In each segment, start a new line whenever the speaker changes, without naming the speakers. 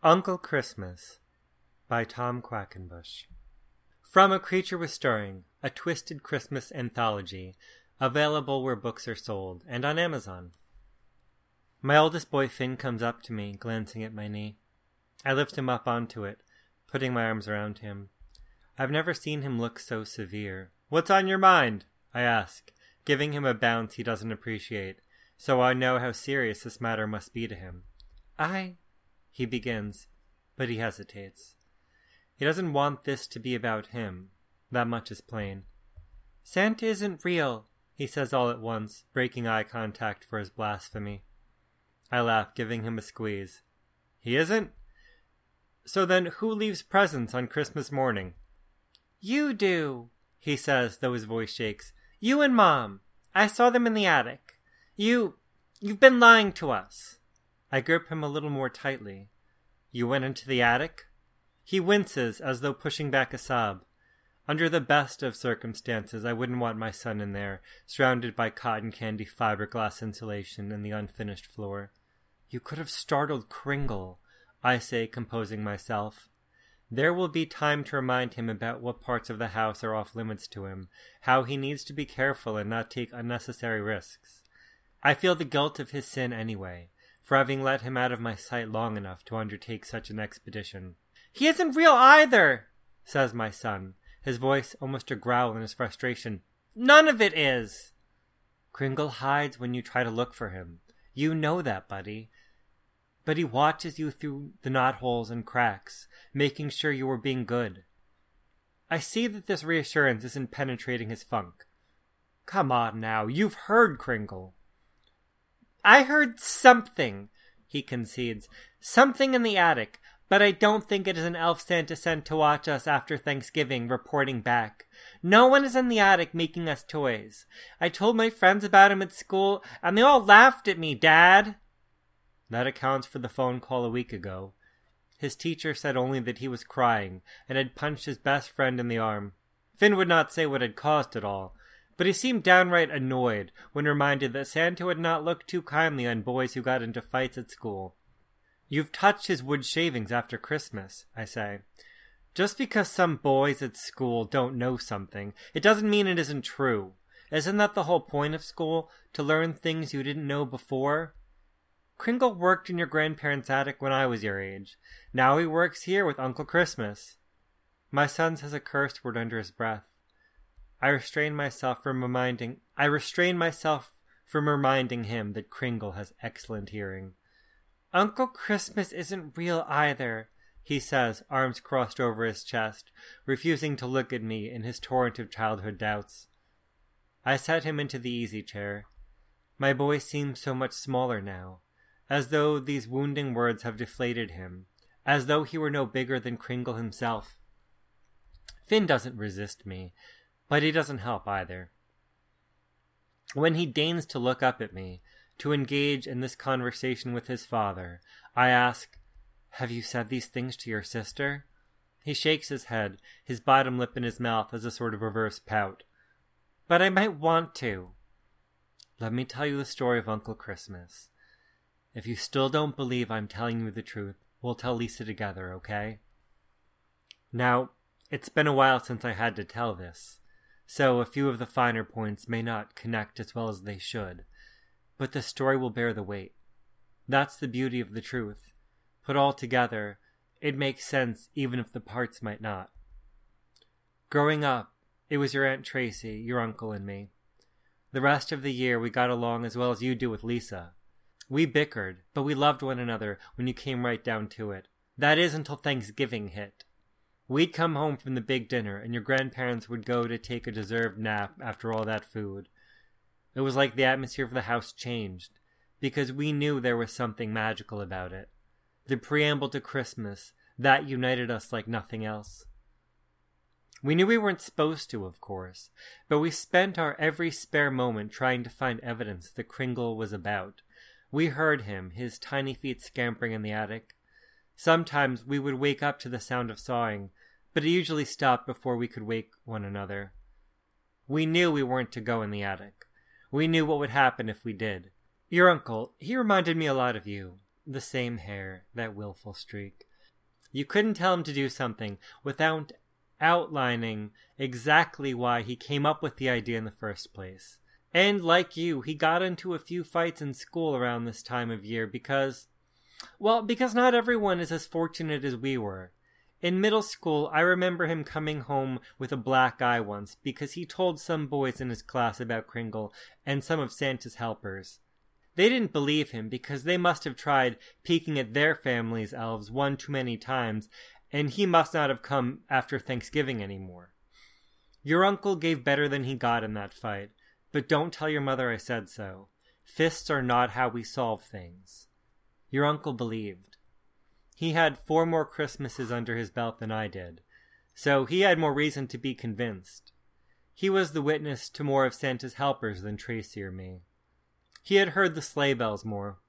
Uncle Christmas by Tom Quackenbush. From A Creature Was Stirring, a twisted Christmas anthology, available where books are sold, and on Amazon. My oldest boy Finn comes up to me, glancing at my knee. I lift him up onto it, putting my arms around him. I've never seen him look so severe. "What's on your mind?" I ask, giving him a bounce he doesn't appreciate, so I know how serious this matter must be to him. He begins, but he hesitates. He doesn't want this to be about him. That much is plain. "Santa isn't real," he says all at once, breaking eye contact for his blasphemy. I laugh, giving him a squeeze. "He isn't? So then who leaves presents on Christmas morning?" "You do," he says, though his voice shakes. "You and Mom. I saw them in the attic. You've been lying to us." I grip him a little more tightly. "You went into the attic?" He winces as though pushing back a sob. Under the best of circumstances, I wouldn't want my son in there, surrounded by cotton candy fiberglass insulation and the unfinished floor. "You could have startled Kringle," I say, composing myself. There will be time to remind him about what parts of the house are off limits to him, how he needs to be careful and not take unnecessary risks. I feel the guilt of his sin anyway, for having let him out of my sight long enough to undertake such an expedition. "He isn't real either," says my son, his voice almost a growl in his frustration. "None of it is." "Kringle hides when you try to look for him. You know that, buddy. But he watches you through the knotholes and cracks, making sure you are being good." I see that this reassurance isn't penetrating his funk. "Come on now, you've heard Kringle." "I heard something," he concedes. "Something in the attic, but I don't think it is an elf Santa sent to watch us after Thanksgiving, reporting back. No one is in the attic making us toys. I told my friends about him at school, and they all laughed at me, Dad." That accounts for the phone call a week ago. His teacher said only that he was crying and had punched his best friend in the arm. Finn would not say what had caused it all, but he seemed downright annoyed when reminded that Santa would not look too kindly on boys who got into fights at school. "You've touched his wood shavings after Christmas," I say. "Just because some boys at school don't know something, it doesn't mean it isn't true. Isn't that the whole point of school, to learn things you didn't know before? Kringle worked in your grandparents' attic when I was your age. Now he works here with Uncle Christmas." My son says a curse word under his breath. I restrain myself from reminding him that Kringle has excellent hearing. "Uncle Christmas isn't real either," he says, arms crossed over his chest, refusing to look at me in his torrent of childhood doubts. I set him into the easy chair. My boy seems so much smaller now, as though these wounding words have deflated him, as though he were no bigger than Kringle himself. Finn doesn't resist me, but he doesn't help either. When he deigns to look up at me, to engage in this conversation with his father, I ask, "Have you said these things to your sister?" He shakes his head, his bottom lip in his mouth as a sort of reverse pout. "But I might want to." "Let me tell you the story of Uncle Christmas. If you still don't believe I'm telling you the truth, we'll tell Lisa together, okay?" Now, it's been a while since I had to tell this, so a few of the finer points may not connect as well as they should, but the story will bear the weight. That's the beauty of the truth. Put all together, it makes sense even if the parts might not. Growing up, it was your Aunt Tracy, your uncle, and me. The rest of the year we got along as well as you do with Lisa. We bickered, but we loved one another when you came right down to it. That is until Thanksgiving hit. We'd come home from the big dinner, and your grandparents would go to take a deserved nap after all that food. It was like the atmosphere of the house changed, because we knew there was something magical about it. The preamble to Christmas, that united us like nothing else. We knew we weren't supposed to, of course, but we spent our every spare moment trying to find evidence that Kringle was about. We heard him, his tiny feet scampering in the attic. Sometimes we would wake up to the sound of sawing, but it usually stopped before we could wake one another. We knew we weren't to go in the attic. We knew what would happen if we did. Your uncle, he reminded me a lot of you. The same hair, that willful streak. You couldn't tell him to do something without outlining exactly why he came up with the idea in the first place. And like you, he got into a few fights in school around this time of year because not everyone is as fortunate as we were. In middle school, I remember him coming home with a black eye once because he told some boys in his class about Kringle and some of Santa's helpers. They didn't believe him because they must have tried peeking at their family's elves one too many times, and he must not have come after Thanksgiving anymore. Your uncle gave better than he got in that fight, but don't tell your mother I said so. Fists are not how we solve things. Your uncle believed. He had 4 more Christmases under his belt than I did, so he had more reason to be convinced. He was the witness to more of Santa's helpers than Tracy or me. He had heard the sleigh bells more.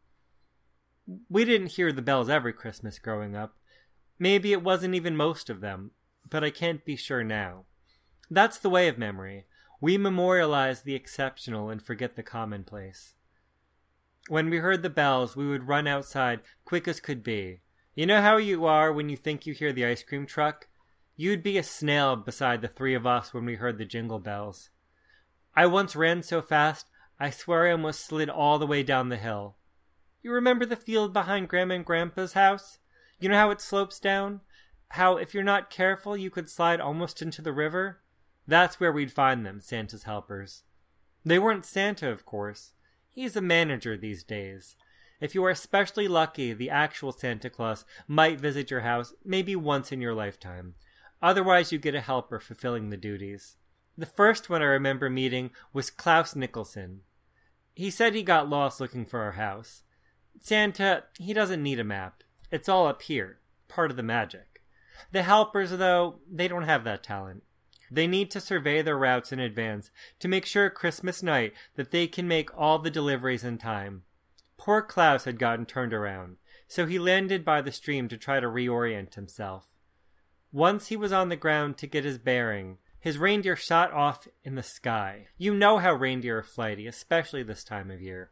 We didn't hear the bells every Christmas growing up. Maybe it wasn't even most of them, but I can't be sure now. That's the way of memory. We memorialize the exceptional and forget the commonplace. When we heard the bells, we would run outside quick as could be. You know how you are when you think you hear the ice cream truck? You'd be a snail beside the 3 of us when we heard the jingle bells. I once ran so fast, I swear I almost slid all the way down the hill. You remember the field behind Grandma and Grandpa's house? You know how it slopes down? How, if you're not careful, you could slide almost into the river? That's where we'd find them, Santa's helpers. They weren't Santa, of course. He's a manager these days. If you are especially lucky, the actual Santa Claus might visit your house maybe once in your lifetime. Otherwise, you get a helper fulfilling the duties. The first one I remember meeting was Klaus Nicholson. He said he got lost looking for our house. Santa, he doesn't need a map. It's all up here, part of the magic. The helpers, though, they don't have that talent. They need to survey their routes in advance to make sure Christmas night that they can make all the deliveries in time. Poor Klaus had gotten turned around, so he landed by the stream to try to reorient himself. Once he was on the ground to get his bearing, his reindeer shot off in the sky. You know how reindeer are flighty, especially this time of year.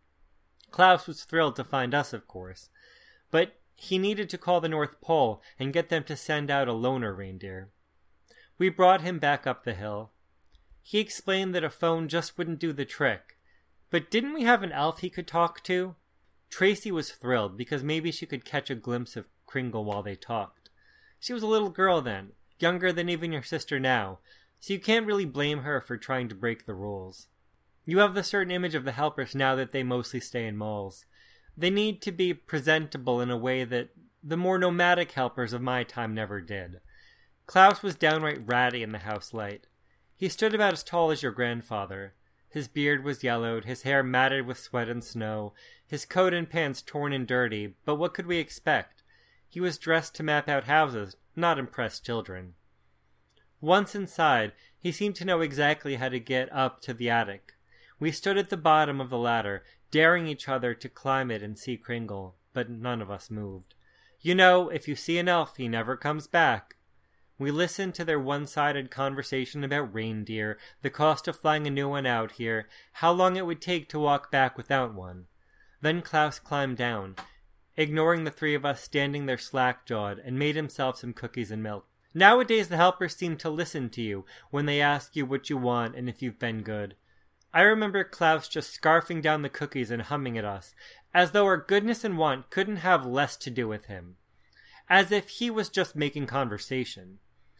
Klaus was thrilled to find us, of course, but he needed to call the North Pole and get them to send out a loner reindeer. We brought him back up the hill. He explained that a phone just wouldn't do the trick. But didn't we have an elf he could talk to? Tracy was thrilled because maybe she could catch a glimpse of Kringle while they talked. She was a little girl then, younger than even your sister now, so you can't really blame her for trying to break the rules. You have the certain image of the helpers now that they mostly stay in malls. They need to be presentable in a way that the more nomadic helpers of my time never did. Klaus was downright ratty in the house light. He stood about as tall as your grandfather. His beard was yellowed, his hair matted with sweat and snow, his coat and pants torn and dirty, but what could we expect? He was dressed to map out houses, not impress children. Once inside, he seemed to know exactly how to get up to the attic. We stood at the bottom of the ladder, daring each other to climb it and see Kringle, but none of us moved. You know, if you see an elf, he never comes back. We listened to their one-sided conversation about reindeer, the cost of flying a new one out here, how long it would take to walk back without one. Then Klaus climbed down, ignoring the 3 of us standing there slack-jawed, and made himself some cookies and milk. Nowadays the helpers seem to listen to you when they ask you what you want and if you've been good. I remember Klaus just scarfing down the cookies and humming at us, as though our goodness and want couldn't have less to do with him. As if he was just making conversation.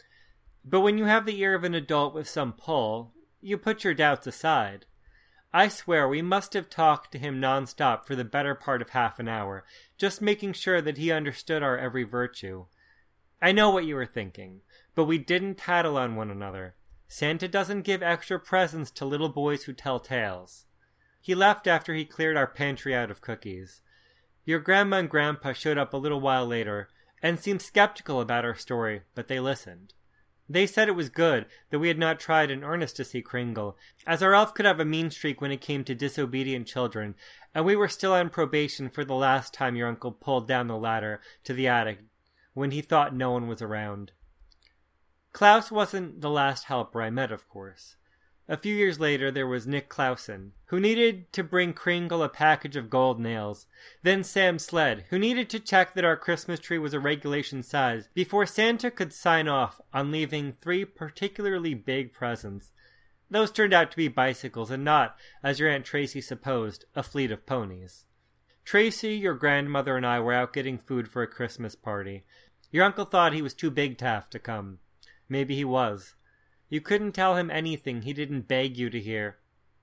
But when you have the ear of an adult with some pull, you put your doubts aside. I swear we must have talked to him non-stop for the better part of half an hour, just making sure that he understood our every virtue. I know what you were thinking, but we didn't tattle on one another. Santa doesn't give extra presents to little boys who tell tales. He left after he cleared our pantry out of cookies. Your grandma and grandpa showed up a little while later, and seemed skeptical about our story, but they listened. They said it was good that we had not tried in earnest to see Kringle, as our elf could have a mean streak when it came to disobedient children, and we were still on probation for the last time your uncle pulled down the ladder to the attic when he thought no one was around. Klaus wasn't the last helper I met, of course. A few years later, there was Nick Clausen, who needed to bring Kringle a package of gold nails. Then Sam Sled, who needed to check that our Christmas tree was a regulation size before Santa could sign off on leaving 3 particularly big presents. Those turned out to be bicycles and not, as your Aunt Tracy supposed, a fleet of ponies. Tracy, your grandmother, and I were out getting food for a Christmas party. Your uncle thought he was too big to have to come. Maybe he was. You couldn't tell him anything he didn't beg you to hear.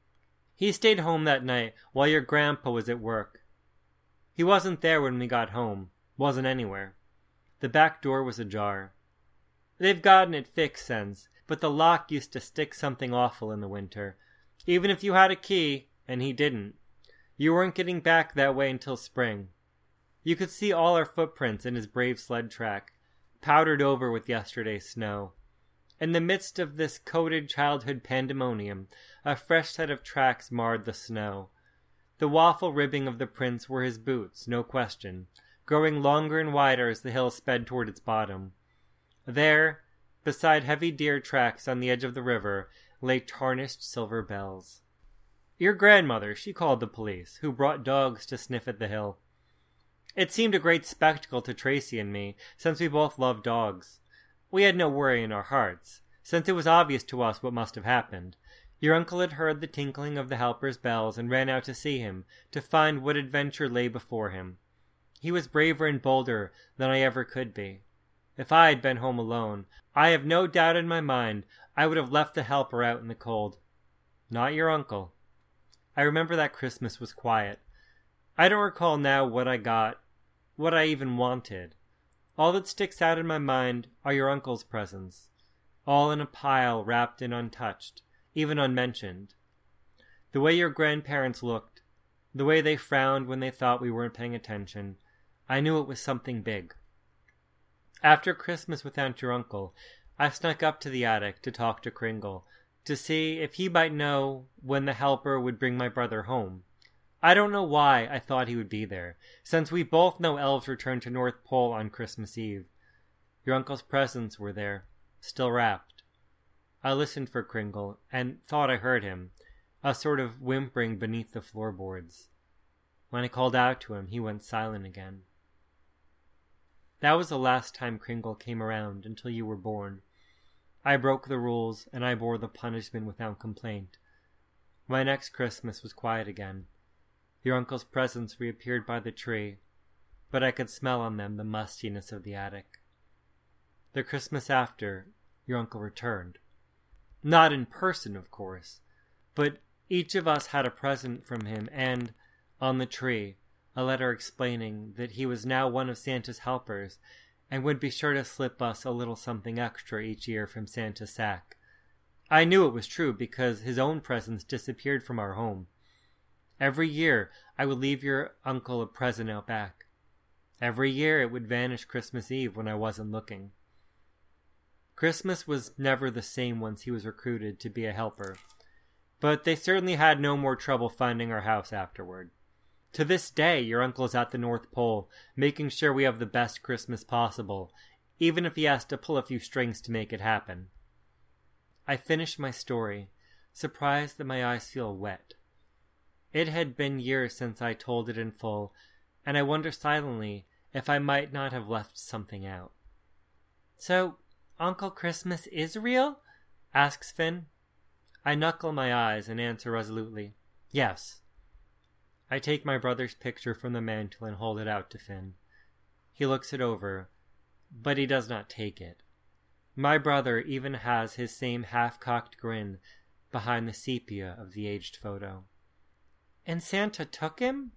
He stayed home that night while your grandpa was at work. He wasn't there when we got home. Wasn't anywhere. The back door was ajar. They've gotten it fixed since, but the lock used to stick something awful in the winter. Even if you had a key, and he didn't, you weren't getting back that way until spring. You could see all our footprints in his brave sled track, powdered over with yesterday's snow. In the midst of this coated childhood pandemonium, a fresh set of tracks marred the snow. The waffle ribbing of the prints were his boots, no question, growing longer and wider as the hill sped toward its bottom. There, beside heavy deer tracks on the edge of the river, lay tarnished silver bells. Your grandmother, she called the police, who brought dogs to sniff at the hill. It seemed a great spectacle to Tracy and me, since we both loved dogs. We had no worry in our hearts, since it was obvious to us what must have happened. Your uncle had heard the tinkling of the helper's bells and ran out to see him, to find what adventure lay before him. He was braver and bolder than I ever could be. If I had been home alone, I have no doubt in my mind I would have left the helper out in the cold. Not your uncle. I remember that Christmas was quiet. I don't recall now what I got, what I even wanted. All that sticks out in my mind are your uncle's presents, all in a pile wrapped and untouched, even unmentioned. The way your grandparents looked, the way they frowned when they thought we weren't paying attention, I knew it was something big. After Christmas without your uncle, I snuck up to the attic to talk to Kringle, to see if he might know when the helper would bring my brother home. I don't know why I thought he would be there, since we both know elves return to North Pole on Christmas Eve. Your uncle's presents were there, still wrapped. I listened for Kringle, and thought I heard him, a sort of whimpering beneath the floorboards. When I called out to him, he went silent again. That was the last time Kringle came around until you were born. I broke the rules, and I bore the punishment without complaint. My next Christmas was quiet again. Your uncle's presents reappeared by the tree, but I could smell on them the mustiness of the attic. The Christmas after, your uncle returned. Not in person, of course, but each of us had a present from him and, on the tree, a letter explaining that he was now one of Santa's helpers and would be sure to slip us a little something extra each year from Santa's sack. I knew it was true because his own presents disappeared from our home. Every year, I would leave your uncle a present out back. Every year, it would vanish Christmas Eve when I wasn't looking. Christmas was never the same once he was recruited to be a helper, but they certainly had no more trouble finding our house afterward. To this day, your uncle is at the North Pole, making sure we have the best Christmas possible, even if he has to pull a few strings to make it happen. I finished my story, surprised that my eyes feel wet. It had been years since I told it in full, and I wonder silently if I might not have left something out. "So, Uncle Christmas is real?" asks Finn. I knuckle my eyes and answer resolutely, "Yes." I take my brother's picture from the mantel and hold it out to Finn. He looks it over, but he does not take it. My brother even has his same half-cocked grin behind the sepia of the aged photo. "And Santa took him?"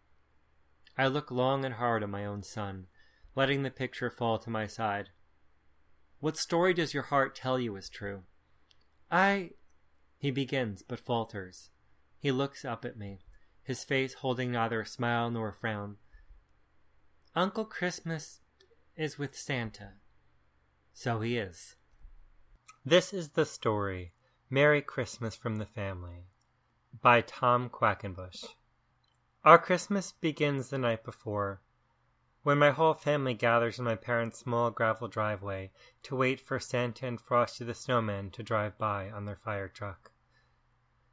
I look long and hard at my own son, letting the picture fall to my side. "What story does your heart tell you is true?" He begins, but falters. He looks up at me, his face holding neither a smile nor a frown. "Uncle Christmas is with Santa." So he is. This is the story, Merry Christmas from the Family, by Tom Quackenbush. Our Christmas begins the night before, when my whole family gathers in my parents' small gravel driveway to wait for Santa and Frosty the Snowman to drive by on their fire truck.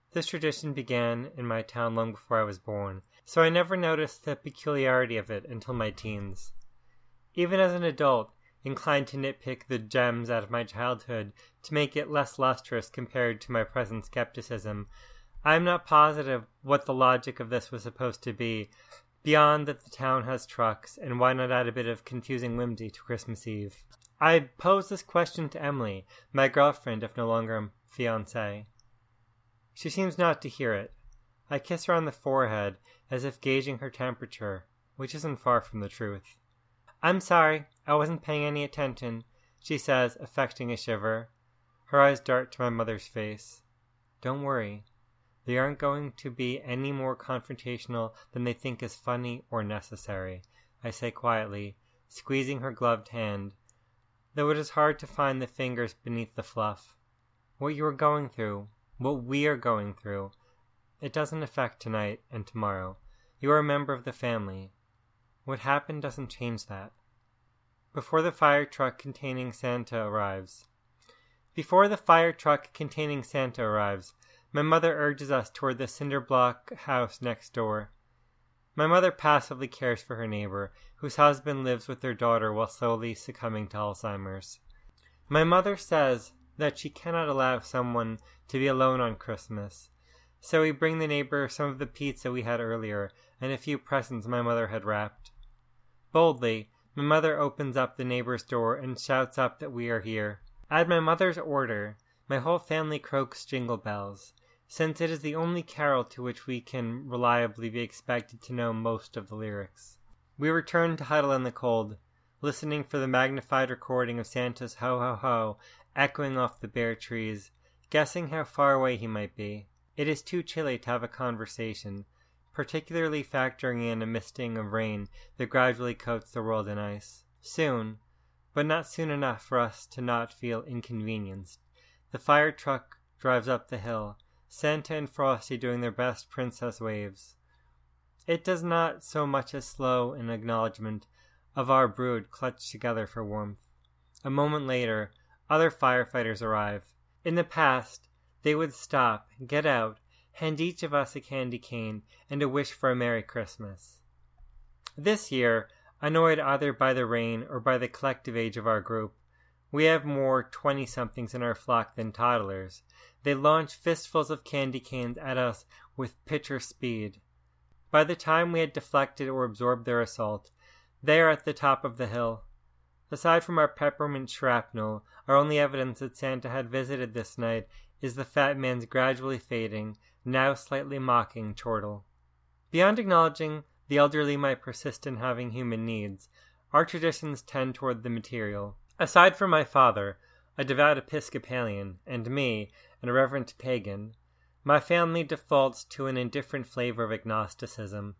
This tradition began in my town long before I was born, so I never noticed the peculiarity of it until my teens. Even as an adult, inclined to nitpick the gems out of my childhood to make it less lustrous compared to my present skepticism, I am not positive what the logic of this was supposed to be, beyond that the town has trucks, and why not add a bit of confusing whimsy to Christmas Eve? I posed this question to Emily, my girlfriend if no longer a fiancée. She seems not to hear it. I kiss her on the forehead, as if gauging her temperature, which isn't far from the truth. "I'm sorry, I wasn't paying any attention," she says, affecting a shiver. Her eyes dart to my mother's face. "Don't worry. They aren't going to be any more confrontational than they think is funny or necessary," I say quietly, squeezing her gloved hand, though it is hard to find the fingers beneath the fluff. "What you are going through, what we are going through, it doesn't affect tonight and tomorrow. You are a member of the family. What happened doesn't change that." Before the fire truck containing Santa arrives, my mother urges us toward the cinder block house next door. My mother passively cares for her neighbor, whose husband lives with their daughter while slowly succumbing to Alzheimer's. My mother says that she cannot allow someone to be alone on Christmas, so we bring the neighbor some of the pizza we had earlier and a few presents my mother had wrapped. Boldly, my mother opens up the neighbor's door and shouts up that we are here. At my mother's order, my whole family croaks Jingle Bells, since it is the only carol to which we can reliably be expected to know most of the lyrics. We return to huddle in the cold, listening for the magnified recording of Santa's ho ho ho echoing off the bare trees, guessing how far away he might be. It is too chilly to have a conversation, particularly factoring in a misting of rain that gradually coats the world in ice. Soon, but not soon enough for us to not feel inconvenienced, the fire truck drives up the hill, Santa and Frosty doing their best princess waves. It does not so much as slow in acknowledgement of our brood clutched together for warmth. A moment later, other firefighters arrive. In the past, they would stop, get out, hand each of us a candy cane and a wish for a Merry Christmas. This year, annoyed either by the rain or by the collective age of our group, we have more 20-somethings in our flock than toddlers. They launch fistfuls of candy canes at us with pitcher speed. By the time we had deflected or absorbed their assault, they are at the top of the hill. Aside from our peppermint shrapnel, our only evidence that Santa had visited this night is the fat man's gradually fading, now slightly mocking chortle. Beyond acknowledging the elderly might persist in having human needs, our traditions tend toward the material. Aside from my father, a devout Episcopalian, and me, an irreverent pagan, my family defaults to an indifferent flavor of agnosticism.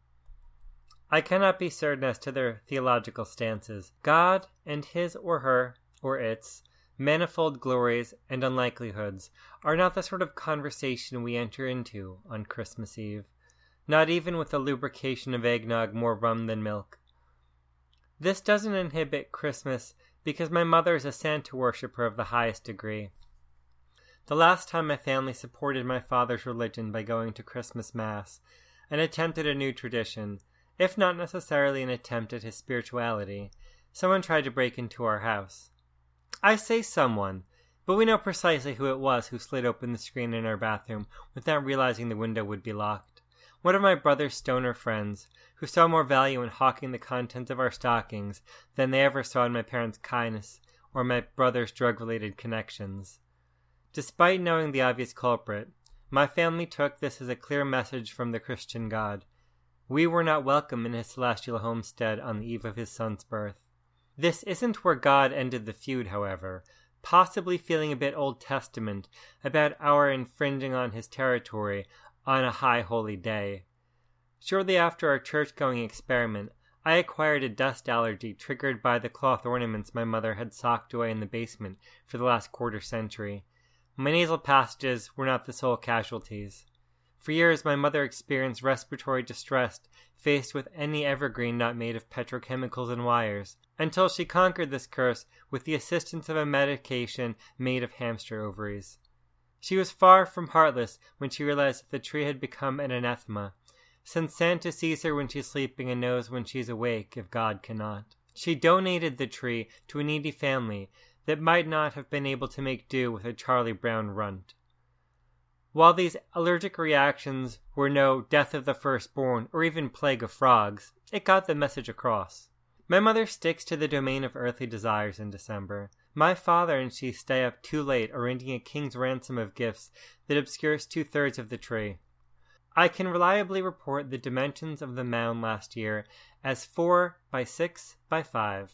I cannot be certain as to their theological stances. God and his or her, or its, manifold glories and unlikelihoods are not the sort of conversation we enter into on Christmas Eve, not even with the lubrication of eggnog more rum than milk. This doesn't inhibit Christmas because my mother is a Santa worshipper of the highest degree. The last time my family supported my father's religion by going to Christmas Mass and attempted a new tradition, if not necessarily an attempt at his spirituality, someone tried to break into our house. I say someone, but we know precisely who it was who slid open the screen in our bathroom without realizing the window would be locked. One of my brother's stoner friends, who saw more value in hawking the contents of our stockings than they ever saw in my parents' kindness or my brother's drug-related connections. Despite knowing the obvious culprit, my family took this as a clear message from the Christian God. We were not welcome in his celestial homestead on the eve of his son's birth. This isn't where God ended the feud, however, possibly feeling a bit Old Testament about our infringing on his territory on a high holy day. Shortly after our church-going experiment, I acquired a dust allergy triggered by the cloth ornaments my mother had socked away in the basement for the last quarter century. My nasal passages were not the sole casualties. For years, my mother experienced respiratory distress faced with any evergreen not made of petrochemicals and wires, until she conquered this curse with the assistance of a medication made of hamster ovaries. She was far from heartless when she realized that the tree had become an anathema, since Santa sees her when she's sleeping and knows when she's awake if God cannot. She donated the tree to a needy family that might not have been able to make do with a Charlie Brown runt. While these allergic reactions were no death of the firstborn or even plague of frogs, it got the message across. My mother sticks to the domain of earthly desires in December. My father and she stay up too late arranging a king's ransom of gifts that obscures 2/3 of the tree. I can reliably report the dimensions of the mound last year as 4 by 6 by 5,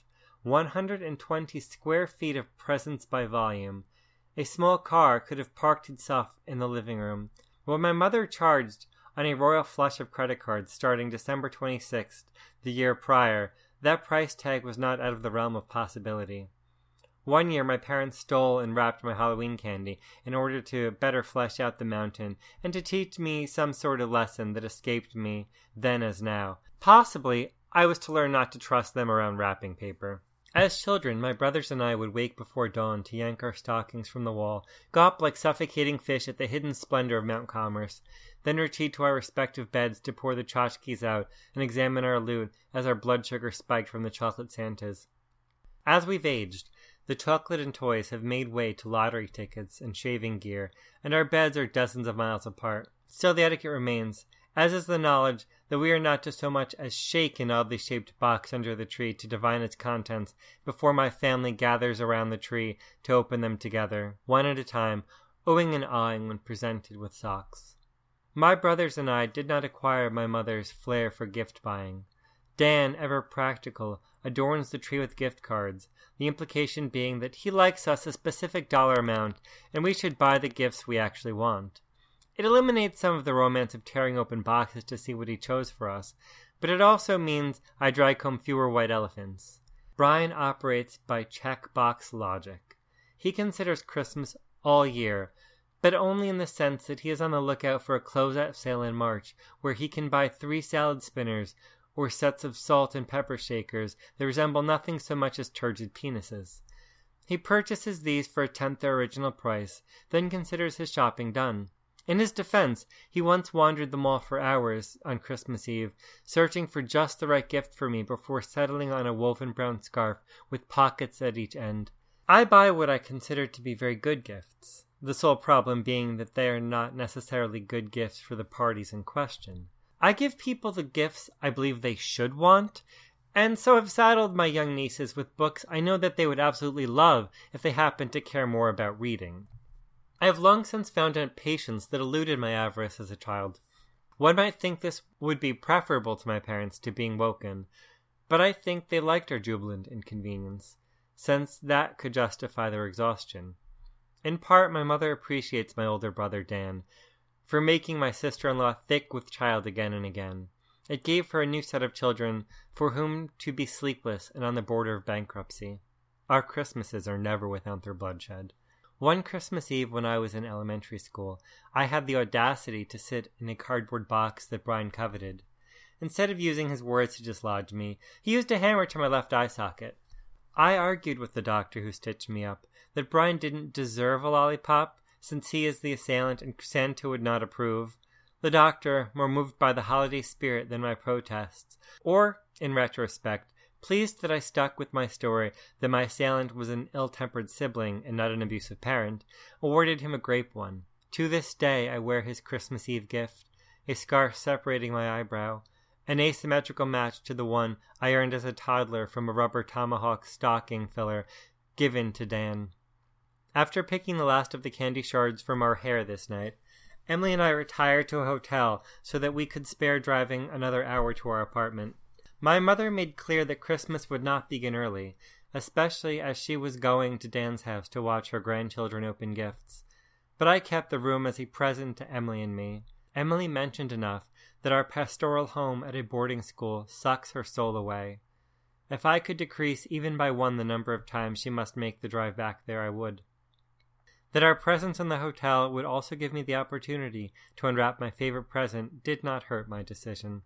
120 square feet of presents by volume. A small car could have parked itself in the living room. What my mother charged on a royal flush of credit cards starting December 26th, the year prior, that price tag was not out of the realm of possibility. One year my parents stole and wrapped my Halloween candy in order to better flesh out the mountain and to teach me some sort of lesson that escaped me then as now. Possibly I was to learn not to trust them around wrapping paper. As children, my brothers and I would wake before dawn to yank our stockings from the wall, gawp like suffocating fish at the hidden splendor of Mount Commerce, then retreat to our respective beds to pour the tchotchkes out and examine our loot as our blood sugar spiked from the chocolate Santas. As we've aged, the chocolate and toys have made way to lottery tickets and shaving gear, and our beds are dozens of miles apart. Still the etiquette remains, as is the knowledge that we are not to so much as shake an oddly shaped box under the tree to divine its contents before my family gathers around the tree to open them together, one at a time, oohing and awing when presented with socks. My brothers and I did not acquire my mother's flair for gift buying. Dan, ever practical, adorns the tree with gift cards, the implication being that he likes us a specific dollar amount and we should buy the gifts we actually want. It eliminates some of the romance of tearing open boxes to see what he chose for us, but it also means I dry comb fewer white elephants. Brian operates by checkbox logic. He considers Christmas all year, but only in the sense that he is on the lookout for a closeout sale in March where he can buy 3 salad spinners or sets of salt and pepper shakers that resemble nothing so much as turgid penises. He purchases these for 1/10 their original price, then considers his shopping done. In his defense, he once wandered the mall for hours on Christmas Eve, searching for just the right gift for me before settling on a woven brown scarf with pockets at each end. I buy what I consider to be very good gifts, the sole problem being that they are not necessarily good gifts for the parties in question. I give people the gifts I believe they should want, and so have saddled my young nieces with books I know that they would absolutely love if they happened to care more about reading. I have long since found a patience that eluded my avarice as a child. One might think this would be preferable to my parents to being woken, but I think they liked our jubilant inconvenience, since that could justify their exhaustion. In part, my mother appreciates my older brother Dan for making my sister-in-law thick with child again and again. It gave her a new set of children for whom to be sleepless and on the border of bankruptcy. Our Christmases are never without their bloodshed. One Christmas Eve when I was in elementary school, I had the audacity to sit in a cardboard box that Brian coveted. Instead of using his words to dislodge me, he used a hammer to my left eye socket. I argued with the doctor who stitched me up that Brian didn't deserve a lollipop, since he is the assailant and Santa would not approve. The doctor, more moved by the holiday spirit than my protests, or, in retrospect, pleased that I stuck with my story that my assailant was an ill-tempered sibling and not an abusive parent, awarded him a grape one. To this day I wear his Christmas Eve gift, a scarf separating my eyebrow, an asymmetrical match to the one I earned as a toddler from a rubber tomahawk stocking filler given to Dan. After picking the last of the candy shards from our hair this night, Emily and I retired to a hotel so that we could spare driving another hour to our apartment. My mother made clear that Christmas would not begin early, especially as she was going to Dan's house to watch her grandchildren open gifts. But I kept the room as a present to Emily and me. Emily mentioned enough that our pastoral home at a boarding school sucks her soul away. If I could decrease even by 1 the number of times she must make the drive back there, I would. That our presence in the hotel would also give me the opportunity to unwrap my favorite present did not hurt my decision.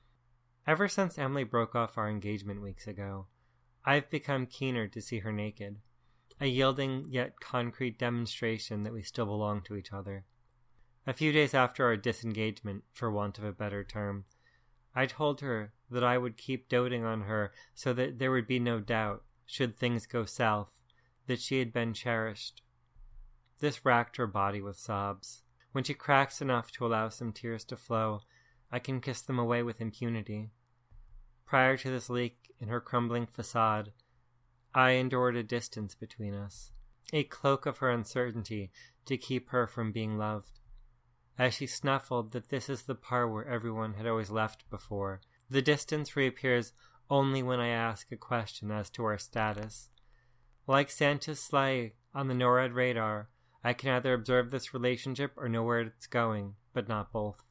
Ever since Emily broke off our engagement weeks ago, I've become keener to see her naked. a yielding yet concrete demonstration that we still belong to each other. A few days after our disengagement, for want of a better term, I told her that I would keep doting on her so that there would be no doubt, should things go south, that she had been cherished. This racked her body with sobs. When she cracks enough to allow some tears to flow, I can kiss them away with impunity. Prior to this leak in her crumbling facade, I endured a distance between us, a cloak of her uncertainty to keep her from being loved. As she snuffled that this is the part where everyone had always left before, the distance reappears only when I ask a question as to our status. Like Santa's sleigh on the NORAD radar, I can either observe this relationship or know where it's going, but not both.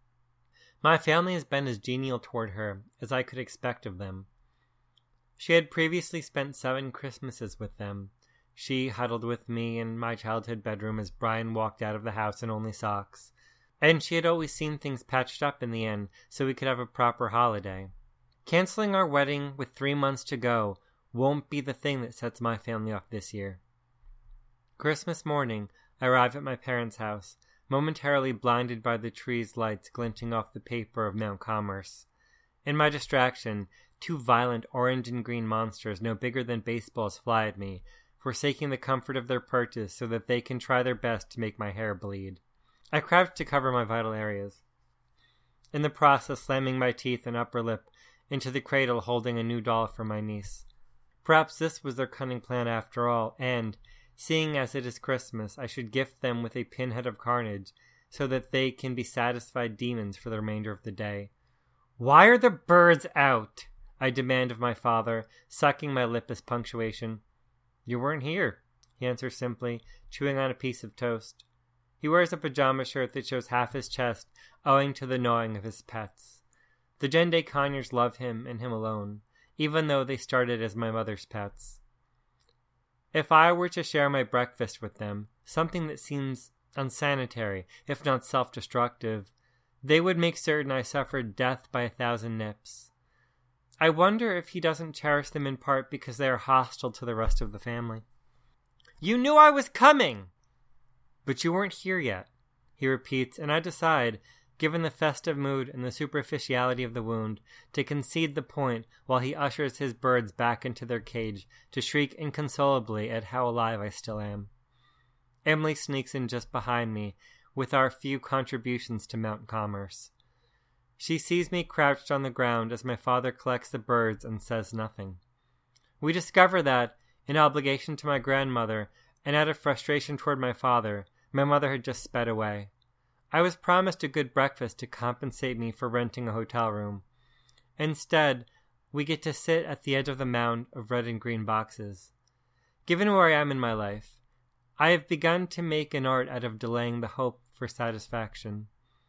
My family has been as genial toward her as I could expect of them. She had previously spent 7 Christmases with them. She huddled with me in my childhood bedroom as Brian walked out of the house in only socks. And she had always seen things patched up in the end so we could have a proper holiday. Canceling our wedding with 3 months to go won't be the thing that sets my family off this year. Christmas morning, I arrived at my parents' house, momentarily blinded by the tree's lights glinting off the paper of Mount Commerce. In my distraction, 2 violent orange and green monsters no bigger than baseballs fly at me, forsaking the comfort of their perches so that they can try their best to make my hair bleed. I crouched to cover my vital areas, in the process slamming my teeth and upper lip into the cradle holding a new doll for my niece. Perhaps this was their cunning plan after all, and, seeing as it is Christmas, I should gift them with a pinhead of carnage so that they can be satisfied demons for the remainder of the day. "Why are the birds out?" I demand of my father, sucking my lip as punctuation. "You weren't here," he answers simply, chewing on a piece of toast. He wears a pajama shirt that shows half his chest, owing to the gnawing of his pets. The Jende Conyers love him and him alone, even though they started as my mother's pets. If I were to share my breakfast with them, something that seems unsanitary, if not self-destructive, they would make certain I suffered death by 1,000 nips. I wonder if he doesn't cherish them in part because they are hostile to the rest of the family. "You knew I was coming!" "But you weren't here yet," he repeats, and I decide, given the festive mood and the superficiality of the wound, to concede the point while he ushers his birds back into their cage to shriek inconsolably at how alive I still am. Emily sneaks in just behind me with our few contributions to Mount Commerce. She sees me crouched on the ground as my father collects the birds and says nothing. We discover that, in obligation to my grandmother and out of frustration toward my father, my mother had just sped away. I was promised a good breakfast to compensate me for renting a hotel room. Instead, we get to sit at the edge of the mound of red and green boxes. Given where I am in my life, I have begun to make an art out of delaying the hope for satisfaction.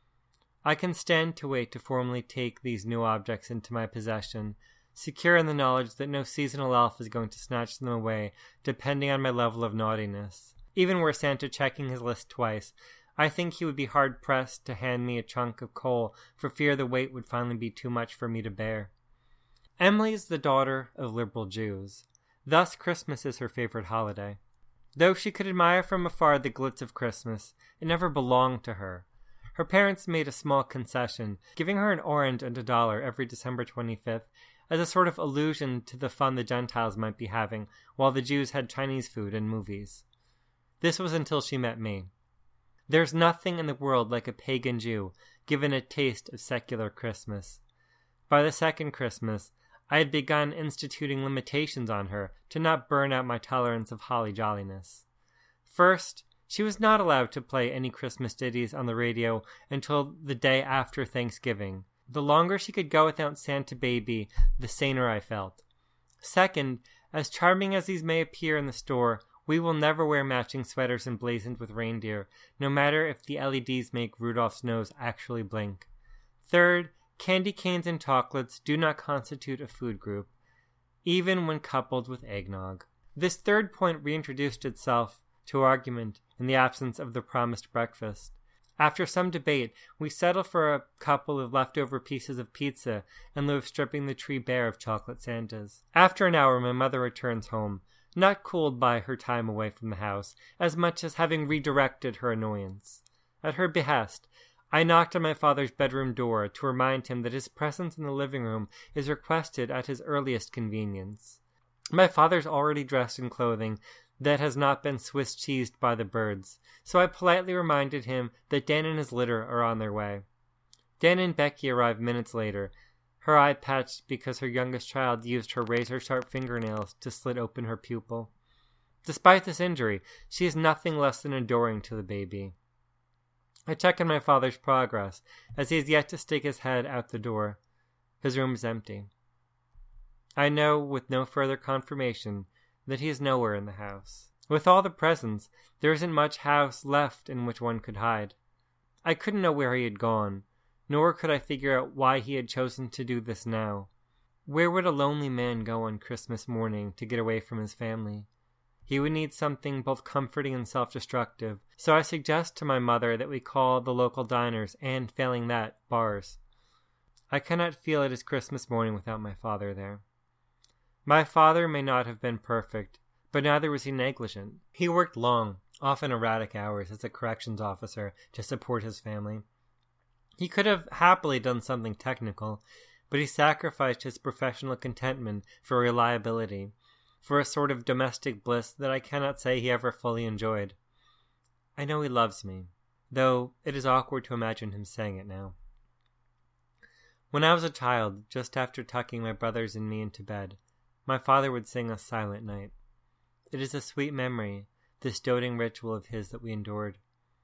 I can stand to wait to formally take these new objects into my possession, secure in the knowledge that no seasonal elf is going to snatch them away, depending on my level of naughtiness. Even were Santa checking his list twice, I think he would be hard-pressed to hand me a chunk of coal for fear the weight would finally be too much for me to bear. Emily is the daughter of liberal Jews. Thus Christmas is her favorite holiday. Though she could admire from afar the glitz of Christmas, it never belonged to her. Her parents made a small concession, giving her an orange and $1 every December 25th as a sort of allusion to the fun the Gentiles might be having, while the Jews had Chinese food and movies. This was until she met me. There's nothing in the world like a pagan Jew given a taste of secular Christmas. By the second Christmas, I had begun instituting limitations on her to not burn out my tolerance of holly jolliness. First, she was not allowed to play any Christmas ditties on the radio until the day after Thanksgiving. The longer she could go without Santa Baby, the saner I felt. Second, as charming as these may appear in the store, we will never wear matching sweaters emblazoned with reindeer, no matter if the LEDs make Rudolph's nose actually blink. Third, candy canes and chocolates do not constitute a food group, even when coupled with eggnog. This third point reintroduced itself to argument in the absence of the promised breakfast. After some debate, we settle for a couple of leftover pieces of pizza in lieu of stripping the tree bare of chocolate Santas. After an hour, my mother returns home, not cooled by her time away from the house, as much as having redirected her annoyance. At her behest, I knocked on my father's bedroom door to remind him that his presence in the living room is requested at his earliest convenience. My father's already dressed in clothing that has not been Swiss cheesed by the birds, so I politely reminded him that Dan and his litter are on their way. Dan and Becky arrived minutes later, her eye patched because her youngest child used her razor-sharp fingernails to slit open her pupil. Despite this injury, she is nothing less than adoring to the baby. I check on my father's progress, as he has yet to stick his head out the door. His room is empty. I know, with no further confirmation, that he is nowhere in the house. With all the presents, there isn't much house left in which one could hide. I couldn't know where he had gone, nor could I figure out why he had chosen to do this now. Where would a lonely man go on Christmas morning to get away from his family? He would need something both comforting and self-destructive, so I suggest to my mother that we call the local diners and, failing that, bars. I cannot feel it is Christmas morning without my father there. My father may not have been perfect, but neither was he negligent. He worked long, often erratic hours as a corrections officer to support his family. He could have happily done something technical, but he sacrificed his professional contentment for reliability, for a sort of domestic bliss that I cannot say he ever fully enjoyed. I know he loves me, though it is awkward to imagine him saying it now. When I was a child, just after tucking my brothers and me into bed, my father would sing us Silent Night. It is a sweet memory, this doting ritual of his that we endured.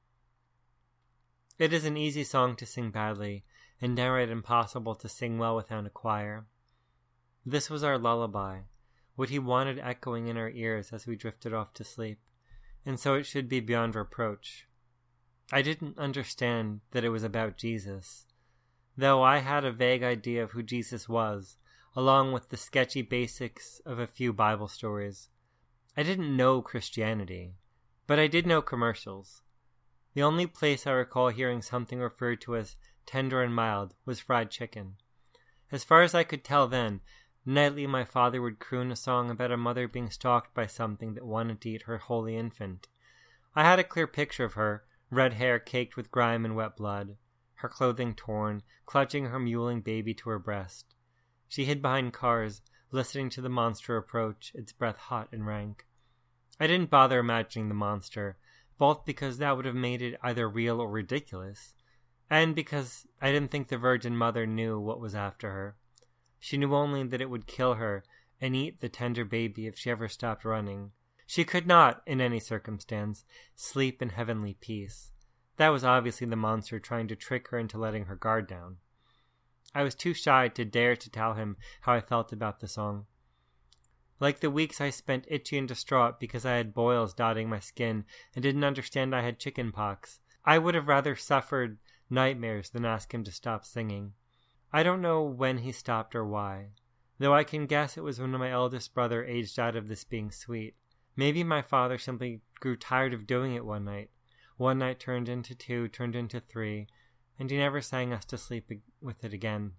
It is an easy song to sing badly, and downright impossible to sing well without a choir. This was our lullaby, what he wanted echoing in our ears as we drifted off to sleep, and so it should be beyond reproach. I didn't understand that it was about Jesus, though I had a vague idea of who Jesus was, along with the sketchy basics of a few Bible stories. I didn't know Christianity, but I did know commercials. The only place I recall hearing something referred to as tender and mild was fried chicken. As far as I could tell then, nightly my father would croon a song about a mother being stalked by something that wanted to eat her holy infant. I had a clear picture of her, red hair caked with grime and wet blood, her clothing torn, clutching her mewling baby to her breast. She hid behind cars, listening to the monster approach, its breath hot and rank. I didn't bother imagining the monster, both because that would have made it either real or ridiculous, and because I didn't think the Virgin Mother knew what was after her. She knew only that it would kill her and eat the tender baby if she ever stopped running. She could not, in any circumstance, sleep in heavenly peace. That was obviously the monster trying to trick her into letting her guard down. I was too shy to dare to tell him how I felt about the song. Like the weeks I spent itchy and distraught because I had boils dotting my skin and didn't understand I had chicken pox, I would have rather suffered nightmares than ask him to stop singing. I don't know when he stopped or why, though I can guess it was when my eldest brother aged out of this being sweet. Maybe my father simply grew tired of doing it one night. One night turned into 2, turned into 3, and he never sang us to sleep with it again.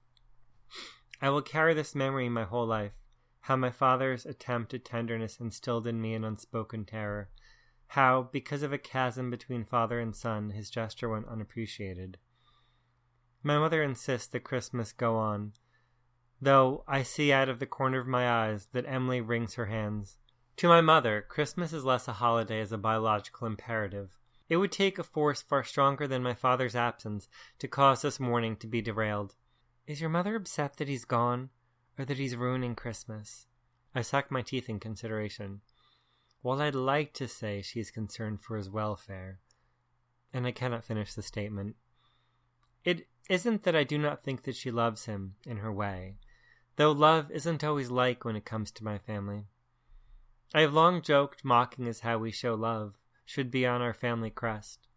I will carry this memory my whole life, how my father's attempt at tenderness instilled in me an unspoken terror, how, because of a chasm between father and son, his gesture went unappreciated. My mother insists that Christmas go on, though I see out of the corner of my eyes that Emily wrings her hands. To my mother, Christmas is less a holiday as a biological imperative. It would take a force far stronger than my father's absence to cause this morning to be derailed. Is your mother upset that he's gone, or that he's ruining Christmas? I suck my teeth in consideration. While I'd like to say she's concerned for his welfare, and I cannot finish the statement. It isn't that I do not think that she loves him in her way, though love isn't always like when it comes to my family. I have long joked mocking is how we show love, should be on our family crest.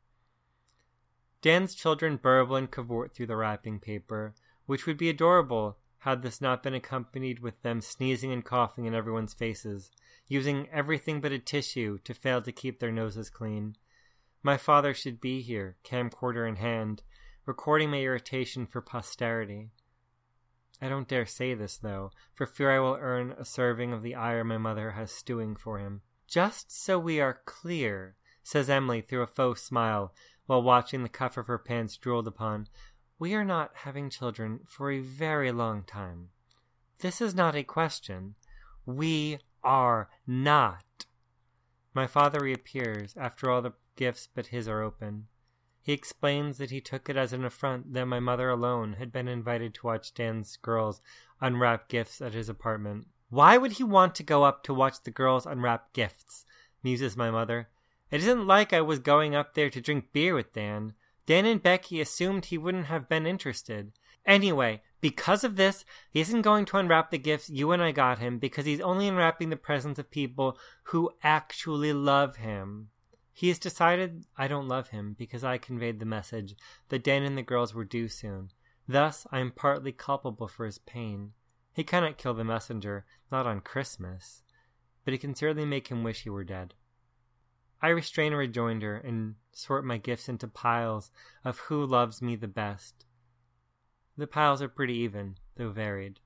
Dan's children burble and cavort through the wrapping paper, which would be adorable had this not been accompanied with them sneezing and coughing in everyone's faces, using everything but a tissue to fail to keep their noses clean. My father should be here, camcorder in hand, recording my irritation for posterity. I don't dare say this, though, for fear I will earn a serving of the ire my mother has stewing for him. Just so we are clear, says Emily through a faux smile, while watching the cuff of her pants drooled upon, we are not having children for a very long time. This is not a question. We are not. My father reappears after all the gifts but his are open. He explains that he took it as an affront that my mother alone had been invited to watch Dan's girls unwrap gifts at his apartment. Why would he want to go up to watch the girls unwrap gifts? Muses my mother. It isn't like I was going up there to drink beer with Dan. Dan and Becky assumed he wouldn't have been interested. Anyway, because of this, he isn't going to unwrap the gifts you and I got him because he's only unwrapping the presents of people who actually love him. He has decided I don't love him because I conveyed the message that Dan and the girls were due soon. Thus, I am partly culpable for his pain. He cannot kill the messenger, not on Christmas, but he can certainly make him wish he were dead. I restrain a rejoinder and sort my gifts into piles of who loves me the best. The piles are pretty even, though varied.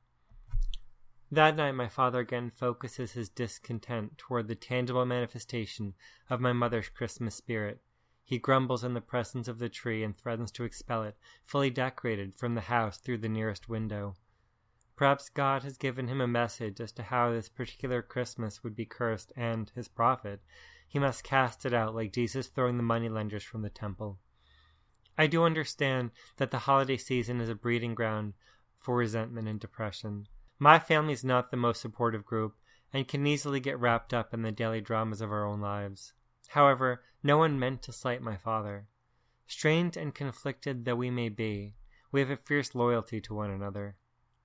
That night my father again focuses his discontent toward the tangible manifestation of my mother's Christmas spirit. He grumbles in the presence of the tree and threatens to expel it, fully decorated, from the house through the nearest window. Perhaps God has given him a message as to how this particular Christmas would be cursed, and, his prophet, he must cast it out like Jesus throwing the moneylenders from the temple. I do understand that the holiday season is a breeding ground for resentment and depression. My family is not the most supportive group and can easily get wrapped up in the daily dramas of our own lives. However, no one meant to slight my father. Strained and conflicted though we may be, we have a fierce loyalty to one another.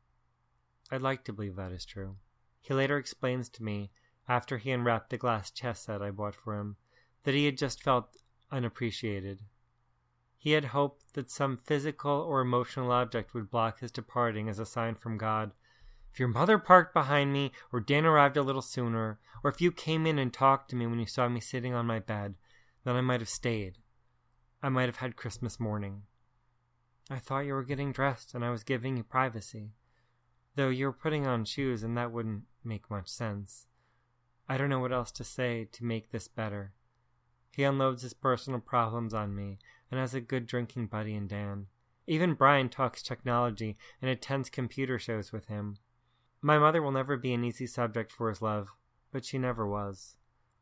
I'd like to believe that is true. He later explains to me, after he unwrapped the glass chess set I bought for him, that he had just felt unappreciated. He had hoped that some physical or emotional object would block his departing as a sign from God. If your mother parked behind me, or Dan arrived a little sooner, or if you came in and talked to me when you saw me sitting on my bed, then I might have stayed. I might have had Christmas morning. I thought you were getting dressed and I was giving you privacy. Though you were putting on shoes and that wouldn't make much sense. I don't know what else to say to make this better. He unloads his personal problems on me and has a good drinking buddy in Dan. Even Brian talks technology and attends computer shows with him. My mother will never be an easy subject for his love, but she never was.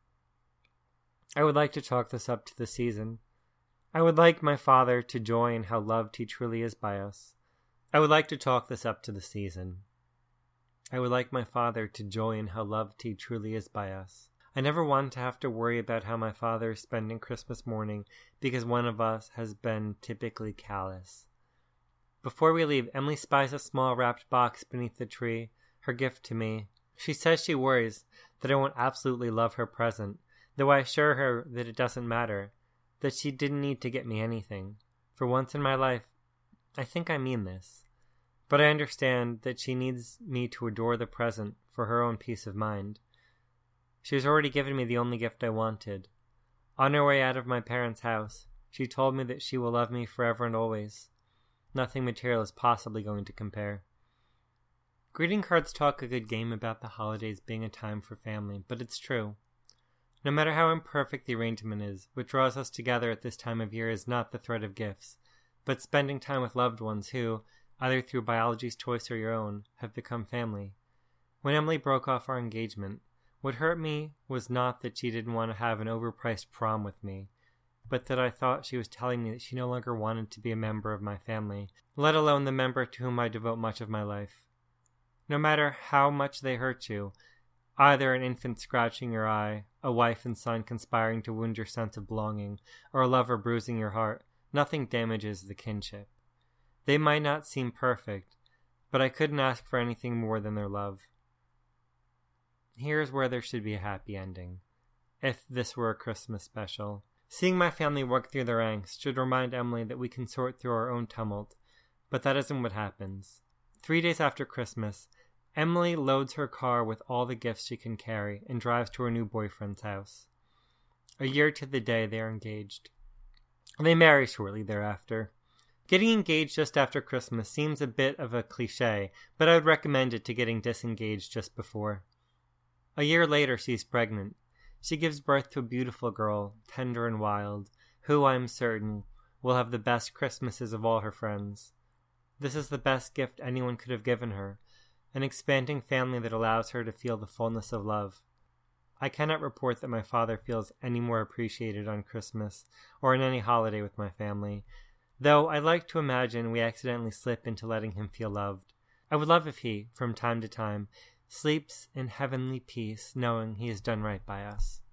I would like to chalk this up to the season. I would like my father to joy in how loved he truly is by us. I would like to chalk this up to the season. I would like my father to joy in how loved he truly is by us. I never want to have to worry about how my father is spending Christmas morning because one of us has been typically callous. Before we leave, Emily spies a small wrapped box beneath the tree, her gift to me. She says she worries that I won't absolutely love her present, though I assure her that it doesn't matter, that she didn't need to get me anything. For once in my life, I think I mean this. But I understand that she needs me to adore the present for her own peace of mind. She has already given me the only gift I wanted. On her way out of my parents' house, she told me that she will love me forever and always. Nothing material is possibly going to compare. Greeting cards talk a good game about the holidays being a time for family, but it's true. No matter how imperfect the arrangement is, what draws us together at this time of year is not the threat of gifts, but spending time with loved ones who, either through biology's choice or your own, have become family. When Emily broke off our engagement, what hurt me was not that she didn't want to have an overpriced prom with me, but that I thought she was telling me that she no longer wanted to be a member of my family, let alone the member to whom I devote much of my life. No matter how much they hurt you, either an infant scratching your eye, a wife and son conspiring to wound your sense of belonging, or a lover bruising your heart, nothing damages the kinship. They might not seem perfect, but I couldn't ask for anything more than their love. Here's where there should be a happy ending, if this were a Christmas special. Seeing my family work through their angst should remind Emily that we can sort through our own tumult, but that isn't what happens. 3 days after Christmas, Emily loads her car with all the gifts she can carry and drives to her new boyfriend's house. A year to the day they are engaged. They marry shortly thereafter. Getting engaged just after Christmas seems a bit of a cliche, but I would recommend it to getting disengaged just before. A year later, she's pregnant. She gives birth to a beautiful girl, tender and wild, who, I am certain, will have the best Christmases of all her friends. This is the best gift anyone could have given her, an expanding family that allows her to feel the fullness of love. I cannot report that my father feels any more appreciated on Christmas or in any holiday with my family, though I like to imagine we accidentally slip into letting him feel loved. I would love if he, from time to time, sleeps in heavenly peace knowing he has done right by us.